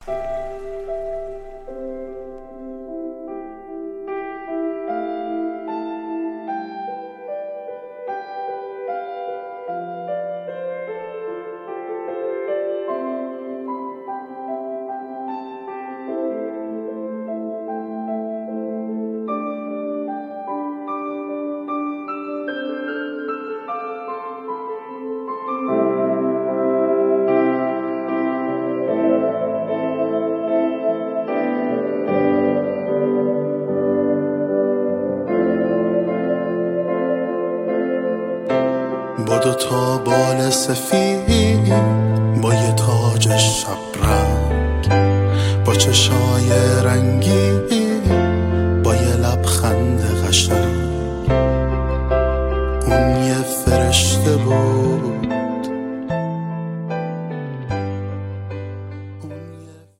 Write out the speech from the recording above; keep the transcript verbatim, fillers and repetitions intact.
با دو تا بال سفید، با یه تاج شبرنگ، با چشای رنگی